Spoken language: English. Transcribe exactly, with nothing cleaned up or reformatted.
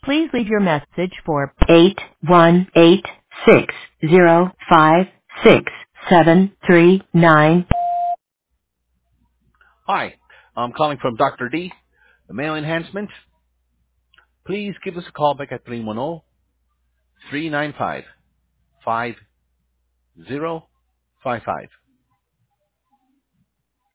Please leave your message for eight one eight six zero five six seven three nine. Hi, I'm calling from Doctor D, the Male Enhancement. Please give us a call back at three one zero, three nine five, five zero five five.